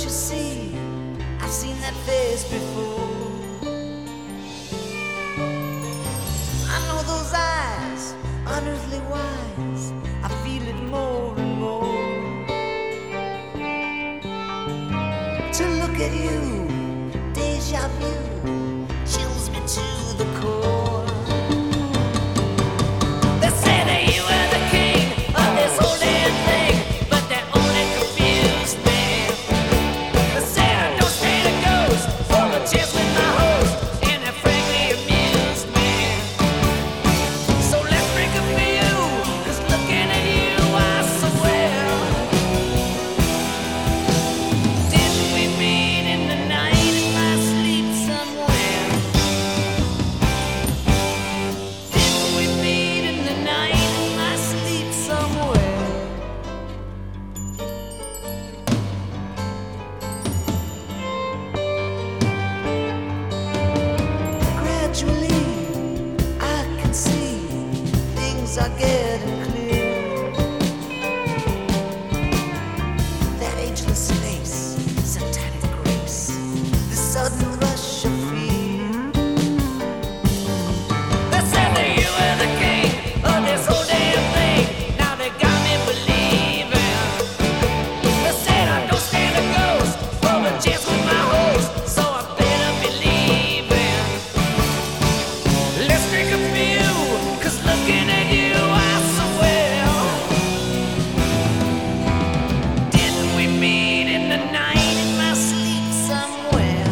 you see, I've seen that face before. I know those eyes, unearthly wise, I feel it more and more. To look at you, deja vu, chills me to the core. They say that you are the king of this whole damn thing, but that only confused me. They said I don't stand a ghost, for the chance with my host, and that frankly amused me. So let's drink a few, 'cause looking at you I swear. Didn't we meet in the night in my sleep somewhere? Didn't we meet in the night in my sleep somewhere? Gradually I can see things are getting clear. That ageless face, satanic grace, the sudden rush of fear. They said that you were the king of this whole damn thing. Now they got me believing. They said I don't stand a ghost, for the chance with my host, so I better believe it. Let's drink a few, 'cause looking at you I swear. Didn't we meet in the night in my sleep somewhere?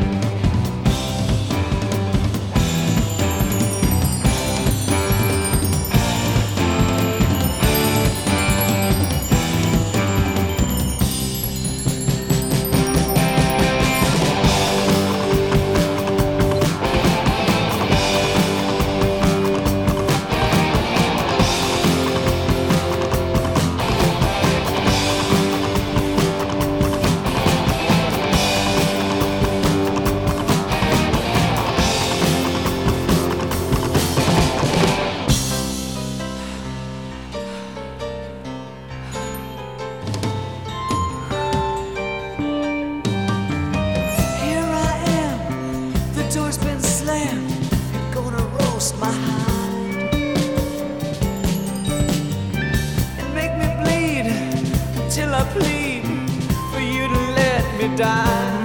Here I am, the door's been slammed, gonna roast my hide and make me bleed until I plead for you to let me die.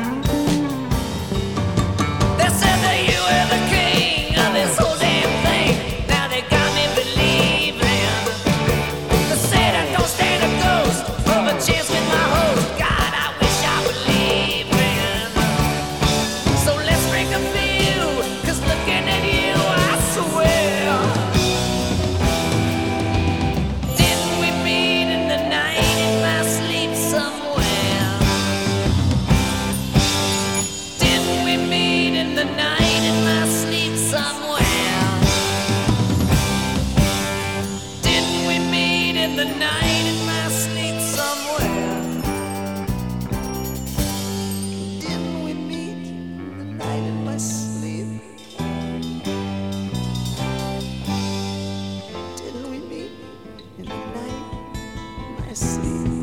They said that you were the king of this whole damn thing. Now they got me believing. They said I don't stand a ghost, for a chance with my host. God, I wish I believed in. So let's drink a few, 'cause looking at you I swear. Didn't we meet in the night in my sleep somewhere? Didn't we meet in the night in my sleep somewhere? Didn't we meet in the night in my sleep somewhere? Didn't we meet in the night in my sleep? Didn't we meet in the night in my sleep?